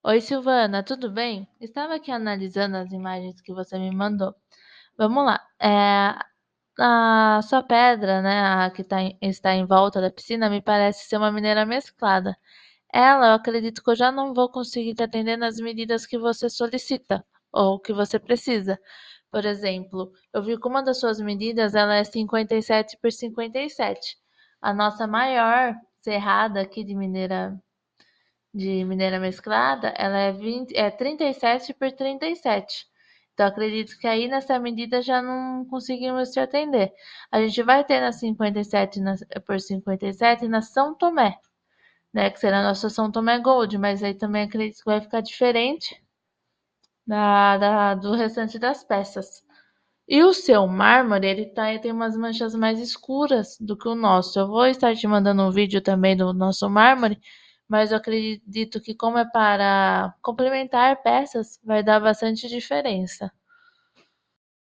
Oi, Silvana, tudo bem? Estava aqui analisando as imagens que você me mandou. Vamos lá. A sua pedra, né, a que está em volta da piscina, me parece ser uma mineira mesclada. Ela, eu acredito que eu já não vou conseguir te atender nas medidas que você solicita ou que você precisa. Por exemplo, eu vi que uma das suas medidas ela é 57 por 57. A nossa maior serrada aqui de mineira mesclada, ela é 37 por 37. Então, acredito que aí nessa medida já não conseguimos te atender. A gente vai ter na 57 por 57 na São Tomé, né? Que será a nossa São Tomé Gold, mas aí também acredito que vai ficar diferente do restante das peças. E o seu mármore, tem umas manchas mais escuras do que o nosso. Eu vou estar te mandando um vídeo também do nosso mármore, mas eu acredito que como é para complementar peças, vai dar bastante diferença.